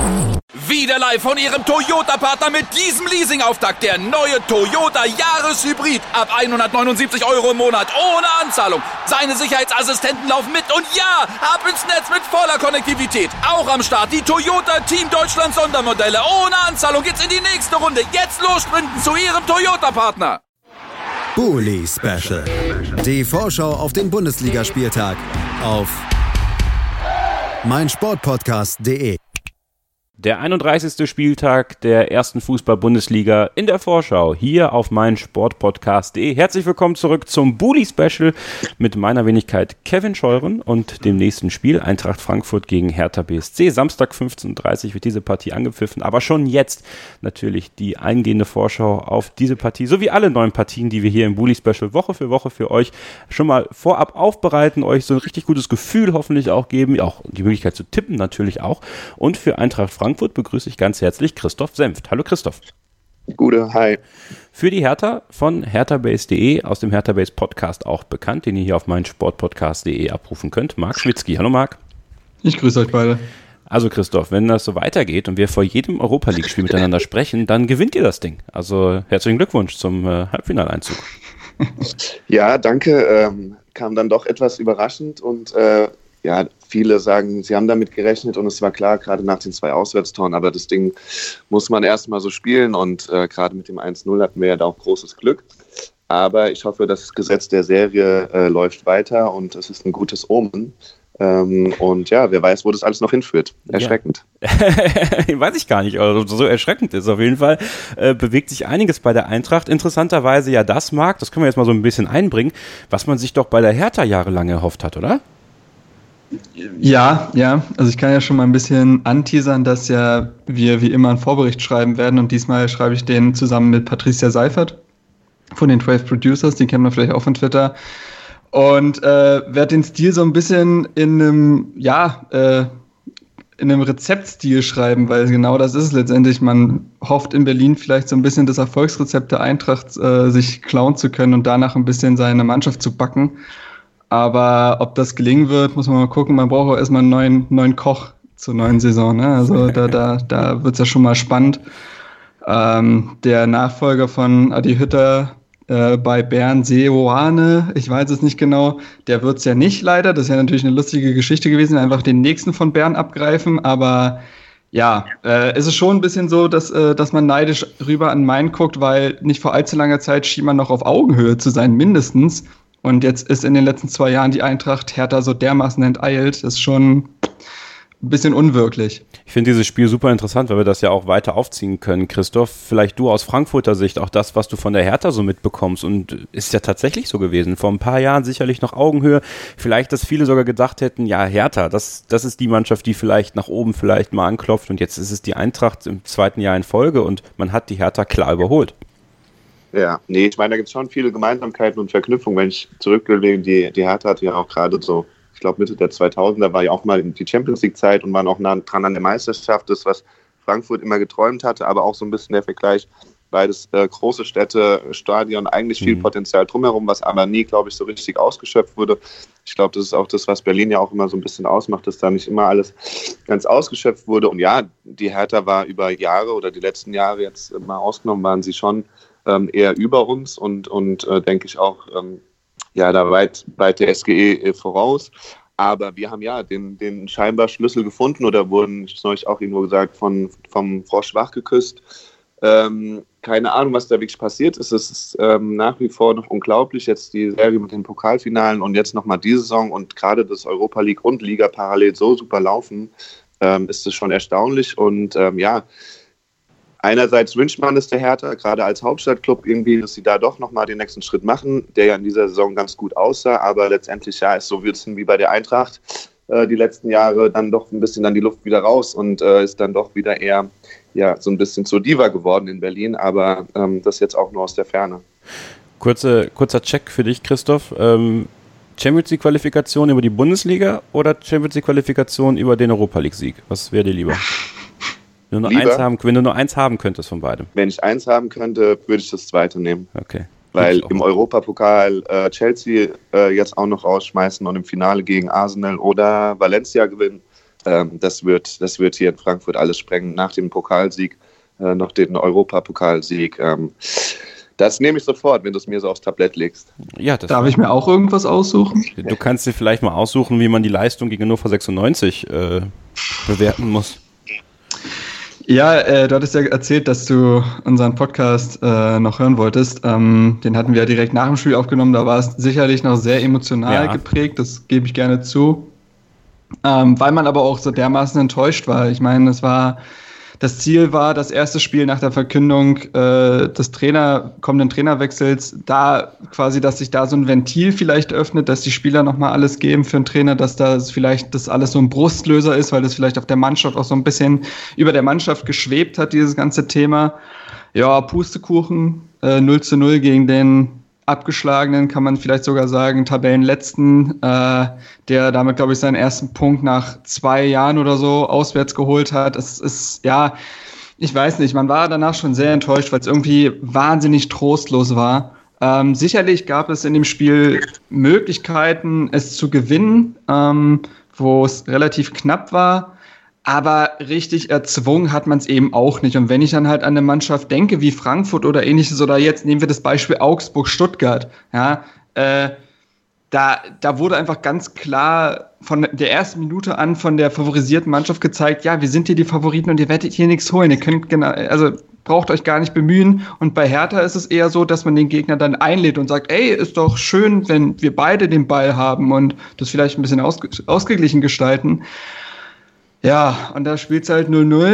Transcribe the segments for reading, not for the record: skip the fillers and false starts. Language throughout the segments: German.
Wieder live von Ihrem Toyota-Partner mit diesem Leasing-Auftakt. Der neue Toyota Jahreshybrid. Ab 179 € im Monat. Ohne Anzahlung. Seine Sicherheitsassistenten laufen mit. Und ja, ab ins Netz mit voller Konnektivität. Auch am Start die Toyota Team Deutschland Sondermodelle. Ohne Anzahlung geht's in die nächste Runde. Jetzt los sprinten zu Ihrem Toyota-Partner. Bully Special. Die Vorschau auf den Bundesligaspieltag auf meinsportpodcast.de. Der 31. Spieltag der ersten Fußball-Bundesliga in der Vorschau hier auf meinsportpodcast.de. Herzlich willkommen zurück zum Bully-Special mit meiner Wenigkeit Kevin Scheuren und dem nächsten Spiel Eintracht Frankfurt gegen Hertha BSC. Samstag 15:30 Uhr wird diese Partie angepfiffen, aber schon jetzt natürlich die eingehende Vorschau auf diese Partie sowie alle neuen Partien, die wir hier im Bully-Special Woche für Woche für euch schon mal vorab aufbereiten, euch so ein richtig gutes Gefühl hoffentlich auch geben, auch die Möglichkeit zu tippen natürlich auch. Und für Eintracht Frankfurt begrüße ich ganz herzlich Christoph Senft. Hallo Christoph. Gute, hi. Für die Hertha von herthabase.de, aus dem Hertha Base Podcast auch bekannt, den ihr hier auf meinsportpodcast.de abrufen könnt. Marc Schwitzky. Hallo Marc. Ich grüße euch beide. Also Christoph, wenn das so weitergeht und wir vor jedem Europa-League-Spiel miteinander sprechen, dann gewinnt ihr das Ding. Also herzlichen Glückwunsch zum Halbfinaleinzug. Ja, danke. Kam dann doch etwas überraschend und ja, viele sagen, sie haben damit gerechnet und es war klar, gerade nach den 2 Auswärtstoren, aber das Ding muss man erstmal so spielen und gerade mit dem 1-0 hatten wir ja da auch großes Glück. Aber ich hoffe, das Gesetz der Serie läuft weiter und es ist ein gutes Omen. Und ja, wer weiß, wo das alles noch hinführt. Erschreckend. Ja. Weiß ich gar nicht, also so erschreckend ist auf jeden Fall. Bewegt sich einiges bei der Eintracht. Interessanterweise ja das, Marc, das können wir jetzt mal so ein bisschen einbringen, was man sich doch bei der Hertha jahrelang erhofft hat, oder? Ja, also ich kann ja schon mal ein bisschen anteasern, dass ja wir wie immer einen Vorbericht schreiben werden und diesmal schreibe ich den zusammen mit Patricia Seifert von den 12 Producers, die kennen wir vielleicht auch von Twitter und werde den Stil so ein bisschen in einem Rezeptstil schreiben, weil genau das ist es letztendlich. Man hofft in Berlin vielleicht so ein bisschen das Erfolgsrezept der Eintracht sich klauen zu können und danach ein bisschen seine Mannschaft zu backen. Aber ob das gelingen wird, muss man mal gucken. Man braucht auch erstmal einen neuen Koch zur neuen Saison. Ne? Also da wird es ja schon mal spannend. Der Nachfolger von Adi Hütter bei Bern, Seoane, ich weiß es nicht genau, der wird es ja nicht leider. Das ist ja natürlich eine lustige Geschichte gewesen, einfach den nächsten von Bern abgreifen. Aber ja, es ist schon ein bisschen so, dass man neidisch rüber an Main guckt, weil nicht vor allzu langer Zeit schien man noch auf Augenhöhe zu sein, mindestens. Und jetzt ist in den letzten 2 Jahren die Eintracht Hertha so dermaßen enteilt, das ist schon ein bisschen unwirklich. Ich finde dieses Spiel super interessant, weil wir das ja auch weiter aufziehen können. Christoph, vielleicht du aus Frankfurter Sicht, auch das, was du von der Hertha so mitbekommst. Und ist ja tatsächlich so gewesen. Vor ein paar Jahren sicherlich noch Augenhöhe. Vielleicht, dass viele sogar gedacht hätten, ja, Hertha, das ist die Mannschaft, die vielleicht nach oben vielleicht mal anklopft. Und jetzt ist es die Eintracht im 2. Jahr in Folge und man hat die Hertha klar überholt. Ja, nee, ich meine, da gibt es schon viele Gemeinsamkeiten und Verknüpfungen. Wenn ich zurücklege, die Hertha hatte ja auch gerade so, ich glaube Mitte der 2000er war ja auch mal die Champions League Zeit und waren auch nah dran an der Meisterschaft, das was Frankfurt immer geträumt hatte, aber auch so ein bisschen der Vergleich, beides große Städte, Stadion, eigentlich viel Potenzial drumherum, was aber nie, glaube ich, so richtig ausgeschöpft wurde. Ich glaube, das ist auch das, was Berlin ja auch immer so ein bisschen ausmacht, dass da nicht immer alles ganz ausgeschöpft wurde. Und ja, die Hertha war über Jahre oder die letzten Jahre jetzt mal ausgenommen, waren sie schon eher über uns und denke ich auch da weit der SGE voraus. Aber wir haben ja den scheinbar Schlüssel gefunden oder wurden, ich habe neulich auch irgendwo gesagt, vom Frosch wach geküsst. Keine Ahnung, was da wirklich passiert ist. Es ist nach wie vor noch unglaublich, jetzt die Serie mit den Pokalfinalen und jetzt nochmal die Saison und gerade das Europa League und Liga parallel so super laufen, ist es schon erstaunlich und einerseits wünscht man es der Hertha, gerade als Hauptstadtclub irgendwie, dass sie da doch nochmal den nächsten Schritt machen, der ja in dieser Saison ganz gut aussah, aber letztendlich ist so wird es wie bei der Eintracht die letzten Jahre dann doch ein bisschen dann die Luft wieder raus und ist dann doch wieder eher so ein bisschen zur Diva geworden in Berlin, aber das jetzt auch nur aus der Ferne. Kurzer Check für dich, Christoph. Champions League Qualifikation über die Bundesliga oder Champions League Qualifikation über den Europa League Sieg? Was wäre dir lieber? Wenn du nur eins haben könntest von beidem. Wenn ich eins haben könnte, würde ich das zweite nehmen. Okay. Weil im Europapokal Chelsea jetzt auch noch rausschmeißen und im Finale gegen Arsenal oder Valencia gewinnen, Das wird hier in Frankfurt alles sprengen. Nach dem Pokalsieg noch den Europapokalsieg. Das nehme ich sofort, wenn du es mir so aufs Tablett legst. Ja, Darf ich mir auch irgendwas aussuchen? Du kannst dir vielleicht mal aussuchen, wie man die Leistung gegen Hannover 96 bewerten muss. Ja, du hattest ja erzählt, dass du unseren Podcast noch hören wolltest. Den hatten wir ja direkt nach dem Spiel aufgenommen. Da war es sicherlich noch sehr emotional geprägt, das gebe ich gerne zu. Weil man aber auch so dermaßen enttäuscht war. Ich meine, das Ziel war, das erste Spiel nach der Verkündung des kommenden Trainerwechsels, da quasi, dass sich da so ein Ventil vielleicht öffnet, dass die Spieler nochmal alles geben für einen Trainer, dass da vielleicht das alles so ein Brustlöser ist, weil das vielleicht auf der Mannschaft auch so ein bisschen über der Mannschaft geschwebt hat, dieses ganze Thema. Ja, Pustekuchen, 0:0 gegen den abgeschlagenen, kann man vielleicht sogar sagen, Tabellenletzten, der damit, glaube ich, seinen ersten Punkt nach 2 Jahren oder so auswärts geholt hat. Es ist, ja, ich weiß nicht, man war danach schon sehr enttäuscht, weil es irgendwie wahnsinnig trostlos war. Sicherlich gab es in dem Spiel Möglichkeiten, es zu gewinnen, wo es relativ knapp war. Aber richtig erzwungen hat man es eben auch nicht. Und wenn ich dann halt an eine Mannschaft denke, wie Frankfurt oder ähnliches, oder jetzt nehmen wir das Beispiel Augsburg-Stuttgart, ja, da wurde einfach ganz klar von der ersten Minute an von der favorisierten Mannschaft gezeigt, ja, wir sind hier die Favoriten und ihr werdet hier nichts holen. Ihr könnt braucht euch gar nicht bemühen. Und bei Hertha ist es eher so, dass man den Gegner dann einlädt und sagt, ey, ist doch schön, wenn wir beide den Ball haben und das vielleicht ein bisschen ausgeglichen gestalten. Ja, und da spielt es halt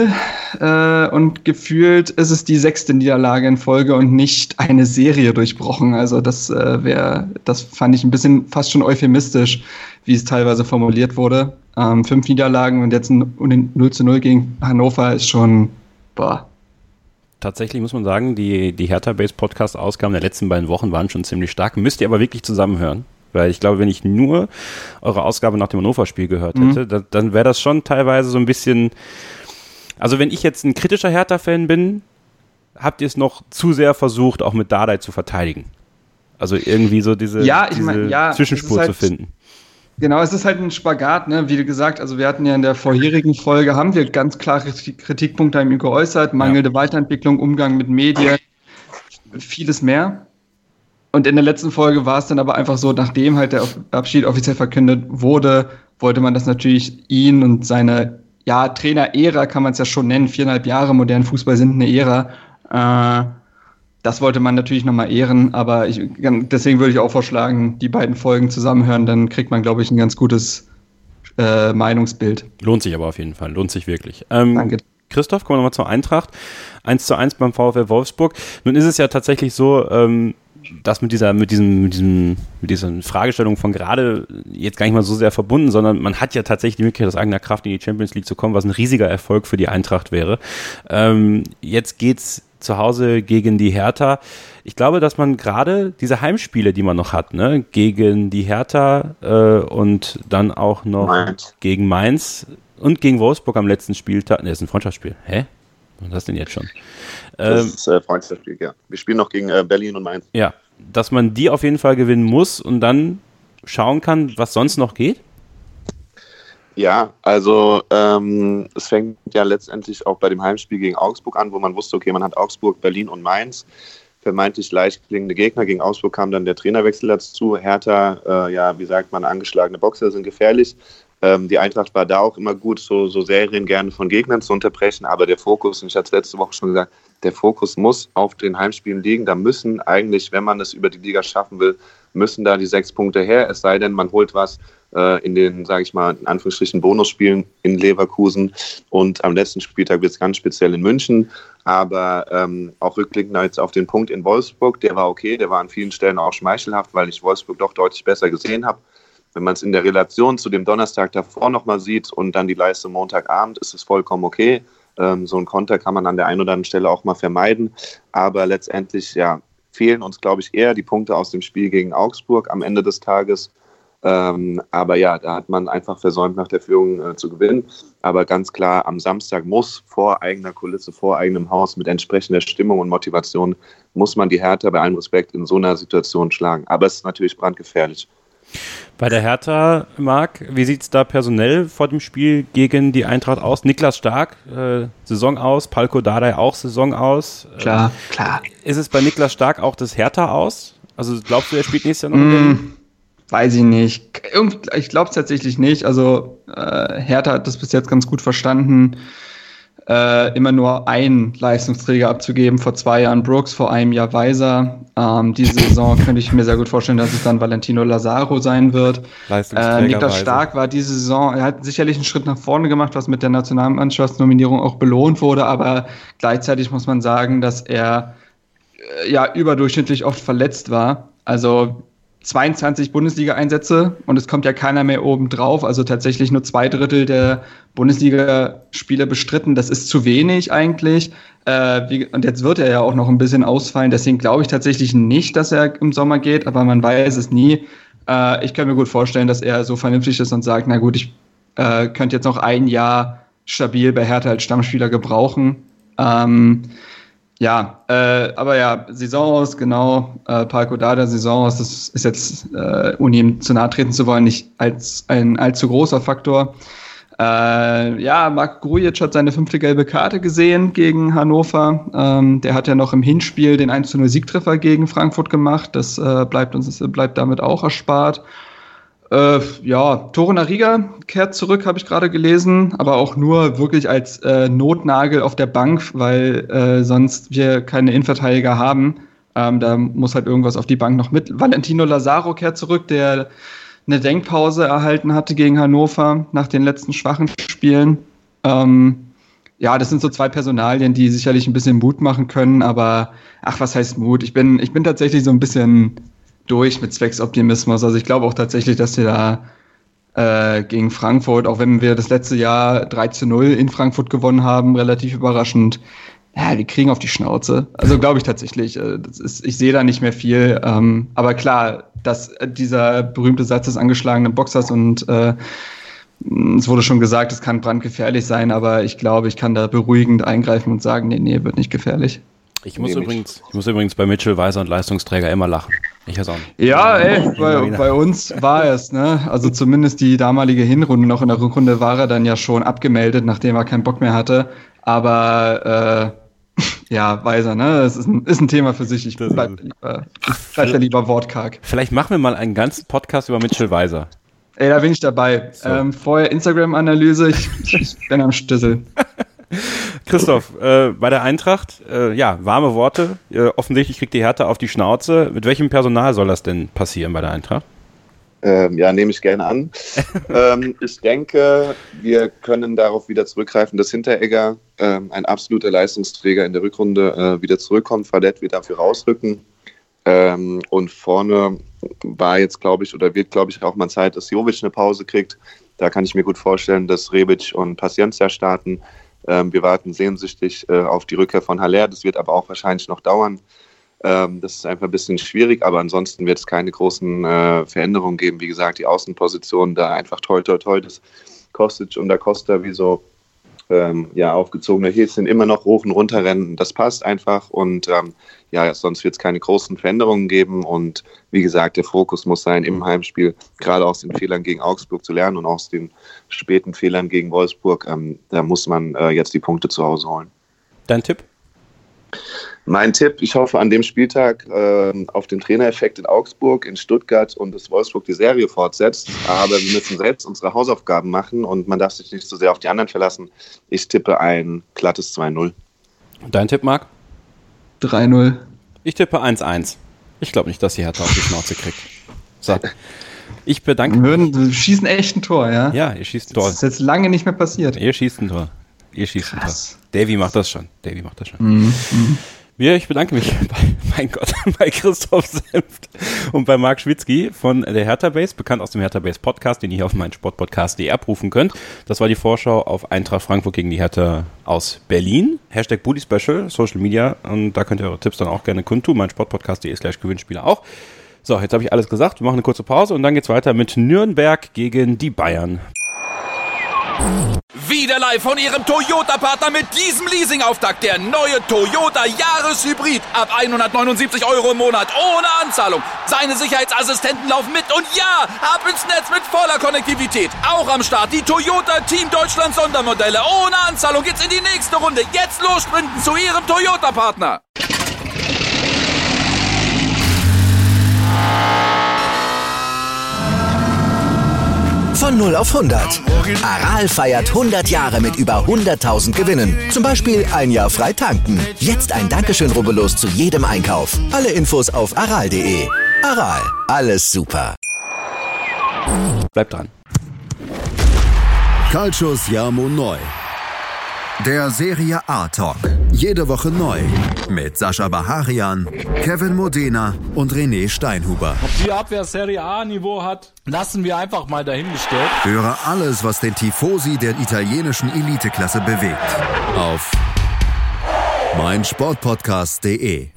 0:0 und gefühlt ist es die 6. Niederlage in Folge und nicht eine Serie durchbrochen. Also das fand ich ein bisschen fast schon euphemistisch, wie es teilweise formuliert wurde. 5 Niederlagen und jetzt ein 0:0 gegen Hannover ist schon, Tatsächlich muss man sagen, die Hertha-Base-Podcast-Ausgaben der letzten beiden Wochen waren schon ziemlich stark. Müsst ihr aber wirklich zusammenhören. Weil ich glaube, wenn ich nur eure Ausgabe nach dem Hannover-Spiel gehört hätte, dann wäre das schon teilweise so ein bisschen, also wenn ich jetzt ein kritischer Hertha-Fan bin, habt ihr es noch zu sehr versucht, auch mit Dardai zu verteidigen. Also irgendwie so diese Zwischenspur zu finden. Genau, es ist halt ein Spagat, ne? Wie gesagt, also wir hatten ja in der vorherigen Folge, haben wir ganz klare Kritikpunkte an ihm geäußert, mangelnde Weiterentwicklung, Umgang mit Medien, vieles mehr. Und in der letzten Folge war es dann aber einfach so, nachdem halt der Abschied offiziell verkündet wurde, wollte man das natürlich ihn und seine, Trainer-Ära kann man es ja schon nennen, 4,5 Jahre modernen Fußball sind eine Ära. Das wollte man natürlich nochmal ehren, aber deswegen würde ich auch vorschlagen, die beiden Folgen zusammenhören, dann kriegt man, glaube ich, ein ganz gutes Meinungsbild. Lohnt sich aber auf jeden Fall, lohnt sich wirklich. Danke. Christoph, kommen wir nochmal zur Eintracht. 1:1 beim VfL Wolfsburg. Nun ist es ja tatsächlich so, das mit dieser Fragestellung von gerade jetzt gar nicht mal so sehr verbunden, sondern man hat ja tatsächlich die Möglichkeit, aus eigener Kraft in die Champions League zu kommen, was ein riesiger Erfolg für die Eintracht wäre. Jetzt geht's zu Hause gegen die Hertha. Ich glaube, dass man gerade diese Heimspiele, die man noch hat, ne, gegen die Hertha und dann auch noch gegen Mainz und gegen Wolfsburg am letzten Spieltag, das ist ein Freundschaftsspiel. Hä? Was ist das denn jetzt schon? Das ist Freundschaftsspiel, ja. Wir spielen noch gegen Berlin und Mainz. Ja, dass man die auf jeden Fall gewinnen muss und dann schauen kann, was sonst noch geht? Ja, also es fängt ja letztendlich auch bei dem Heimspiel gegen Augsburg an, wo man wusste, okay, man hat Augsburg, Berlin und Mainz. Vermeintlich leicht klingende Gegner. Gegen Augsburg kam dann der Trainerwechsel dazu. Hertha, wie sagt man, angeschlagene Boxer sind gefährlich. Die Eintracht war da auch immer gut, so Serien gerne von Gegnern zu unterbrechen, aber der Fokus, und ich hatte es letzte Woche schon gesagt, der Fokus muss auf den Heimspielen liegen. Da müssen eigentlich, wenn man es über die Liga schaffen will, müssen da die 6 Punkte her, es sei denn, man holt was in den, sage ich mal, in Anführungsstrichen Bonusspielen in Leverkusen und am letzten Spieltag wird es ganz speziell in München, aber auch rückblickend jetzt auf den Punkt in Wolfsburg, der war okay, der war an vielen Stellen auch schmeichelhaft, weil ich Wolfsburg doch deutlich besser gesehen habe. Wenn man es in der Relation zu dem Donnerstag davor nochmal sieht und dann die Leistung Montagabend, ist es vollkommen okay. So ein Konter kann man an der einen oder anderen Stelle auch mal vermeiden. Aber letztendlich fehlen uns, glaube ich, eher die Punkte aus dem Spiel gegen Augsburg am Ende des Tages. Aber da hat man einfach versäumt, nach der Führung zu gewinnen. Aber ganz klar, am Samstag muss vor eigener Kulisse, vor eigenem Haus, mit entsprechender Stimmung und Motivation, muss man die Hertha bei allem Respekt in so einer Situation schlagen. Aber es ist natürlich brandgefährlich. Bei der Hertha, Marc, wie sieht es da personell vor dem Spiel gegen die Eintracht aus? Niklas Stark, Saison aus, Palko Dardai auch Saison aus. Klar. Ist es bei Niklas Stark auch das Hertha aus? Also glaubst du, er spielt nächstes Jahr noch in Berlin? Weiß ich nicht. Ich glaube es tatsächlich nicht. Also Hertha hat das bis jetzt ganz gut verstanden, immer nur einen Leistungsträger abzugeben. Vor 2 Jahren Brooks, vor einem Jahr Weiser. Diese Saison könnte ich mir sehr gut vorstellen, dass es dann Valentino Lazaro sein wird. Niklas Stark war diese Saison, er hat sicherlich einen Schritt nach vorne gemacht, was mit der Nationalmannschaftsnominierung auch belohnt wurde, aber gleichzeitig muss man sagen, dass er überdurchschnittlich oft verletzt war. Also 22 Bundesliga-Einsätze und es kommt ja keiner mehr oben drauf, also tatsächlich nur 2/3 der Bundesliga-Spiele bestritten. Das ist zu wenig eigentlich. Und jetzt wird er ja auch noch ein bisschen ausfallen, deswegen glaube ich tatsächlich nicht, dass er im Sommer geht, aber man weiß es nie. Ich kann mir gut vorstellen, dass er so vernünftig ist und sagt, na gut, ich könnte jetzt noch 1 Jahr stabil bei Hertha als Stammspieler gebrauchen. Saison aus, genau, Palko Dardai, Saison aus, das ist jetzt, ohne ihm zu nahe treten zu wollen, nicht als ein allzu großer Faktor. Marco Grujic hat seine 5. gelbe Karte gesehen gegen Hannover. Der hat ja noch im Hinspiel den 1:0 Siegtreffer gegen Frankfurt gemacht, das bleibt damit auch erspart. Torunariga kehrt zurück, habe ich gerade gelesen, aber auch nur wirklich als Notnagel auf der Bank, weil sonst wir keine Innenverteidiger haben. Da muss halt irgendwas auf die Bank noch mit. Valentino Lazaro kehrt zurück, der eine Denkpause erhalten hatte gegen Hannover nach den letzten schwachen Spielen. Das sind so 2 Personalien, die sicherlich ein bisschen Mut machen können, aber was heißt Mut? Ich bin tatsächlich so ein bisschen durch mit Zwecksoptimismus. Also ich glaube auch tatsächlich, dass wir da gegen Frankfurt, auch wenn wir das letzte Jahr 3:0 in Frankfurt gewonnen haben, relativ überraschend, die kriegen auf die Schnauze. Also glaube ich tatsächlich. Ich sehe da nicht mehr viel. Aber klar, dass dieser berühmte Satz des angeschlagenen Boxers und es wurde schon gesagt, es kann brandgefährlich sein, aber ich glaube, ich kann da beruhigend eingreifen und sagen, nee, wird nicht gefährlich. Ich muss übrigens bei Mitchell, Weiser und Leistungsträger immer lachen. Ich weiß auch nicht. Ja, bei uns war es, ne? Also zumindest die damalige Hinrunde, noch in der Rückrunde war er dann ja schon abgemeldet, nachdem er keinen Bock mehr hatte. Aber Weiser, ne? Das ist ein Thema für sich. Ich bleib ja lieber wortkarg. Vielleicht machen wir mal einen ganzen Podcast über Mitchell Weiser. Ey, da bin ich dabei. So. Vorher Instagram-Analyse, ich bin am Stüssel. Christoph, bei der Eintracht, warme Worte. Offensichtlich kriegt die Hertha auf die Schnauze. Mit welchem Personal soll das denn passieren bei der Eintracht? Nehme ich gerne an. Ich denke, wir können darauf wieder zurückgreifen, dass Hinteregger, ein absoluter Leistungsträger in der Rückrunde, wieder zurückkommt. Fadett wird dafür rausrücken. Und vorne wird, glaube ich, auch mal Zeit, dass Jovic eine Pause kriegt. Da kann ich mir gut vorstellen, dass Rebic und Paciencia starten. Wir warten sehnsüchtig auf die Rückkehr von Haller. Das wird aber auch wahrscheinlich noch dauern. Das ist einfach ein bisschen schwierig, aber ansonsten wird es keine großen Veränderungen geben. Wie gesagt, die Außenposition da einfach toll, das Kostic und da Costa wie so aufgezogene Häschen immer noch hoch und runter rennen. Das passt einfach und sonst wird es keine großen Veränderungen geben und wie gesagt, der Fokus muss sein, im Heimspiel gerade aus den Fehlern gegen Augsburg zu lernen und aus den späten Fehlern gegen Wolfsburg. Da muss man jetzt die Punkte zu Hause holen. Dein Tipp? Mein Tipp, ich hoffe an dem Spieltag auf den Trainereffekt in Augsburg, in Stuttgart und dass Wolfsburg die Serie fortsetzt. Aber wir müssen selbst unsere Hausaufgaben machen und man darf sich nicht so sehr auf die anderen verlassen. Ich tippe ein glattes 2-0. Dein Tipp, Marc? 3-0. Ich tippe 1-1. Ich glaube nicht, dass die Hertha auf die Schnauze kriegt. So. Ich bedanke mich. Wir schießen echt ein Tor, ja? Ja, ihr schießt ein Tor. Das ist jetzt lange nicht mehr passiert. Ihr schießt ein Tor. Davy macht das schon. Mhm. Ja, ich bedanke mich bei Christoph Senft und bei Marc Schwitzky von der Hertha Base, bekannt aus dem Hertha Base Podcast, den ihr hier auf meinsportpodcast.de abrufen könnt. Das war die Vorschau auf Eintracht Frankfurt gegen die Hertha aus Berlin. #Bully Special, Social Media, und da könnt ihr eure Tipps dann auch gerne kundtun. meinsportpodcast.de/Gewinnspiele auch. So, jetzt habe ich alles gesagt. Wir machen eine kurze Pause und dann geht's weiter mit Nürnberg gegen die Bayern. Wieder live von Ihrem Toyota-Partner mit diesem Leasing-Auftakt. Der neue Toyota Jahreshybrid. Ab 179 € im Monat. Ohne Anzahlung. Seine Sicherheitsassistenten laufen mit. Und ja, ab ins Netz mit voller Konnektivität. Auch am Start die Toyota Team Deutschland Sondermodelle. Ohne Anzahlung geht's in die nächste Runde. Jetzt los sprinten zu Ihrem Toyota-Partner. Von 0 auf 100. Aral feiert 100 Jahre mit über 100.000 Gewinnen. Zum Beispiel ein Jahr frei tanken. Jetzt ein Dankeschön, rubbellos zu jedem Einkauf. Alle Infos auf aral.de. Aral, alles super. Bleibt dran. Calcius Jamo Neu. Der Serie A Talk. Jede Woche neu. Mit Sascha Baharian, Kevin Modena und René Steinhuber. Ob die Abwehr Serie A Niveau hat, lassen wir einfach mal dahingestellt. Höre alles, was den Tifosi der italienischen Eliteklasse bewegt. Auf meinsportpodcast.de.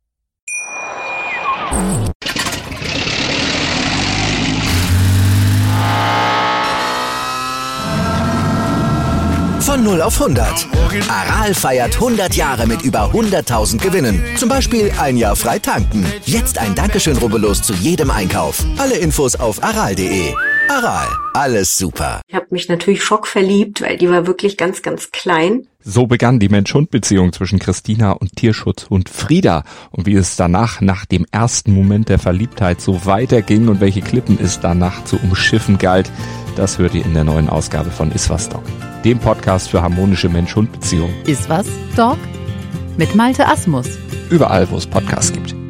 Von 0 auf 100. Aral feiert 100 Jahre mit über 100.000 Gewinnen. Zum Beispiel ein Jahr frei tanken. Jetzt ein Dankeschön, rubbellos zu jedem Einkauf. Alle Infos auf aral.de. Aral, alles super. Ich habe mich natürlich schockverliebt, weil die war wirklich ganz, ganz klein. So begann die Mensch-Hund-Beziehung zwischen Christina und Tierschutzhund Frieda. Und wie es danach, nach dem ersten Moment der Verliebtheit, so weiterging und welche Klippen es danach zu umschiffen galt, das hört ihr in der neuen Ausgabe von Iswas Dog, dem Podcast für harmonische Mensch-Hund-Beziehungen. Iswas Dog? Mit Malte Asmus. Überall, wo es Podcasts gibt.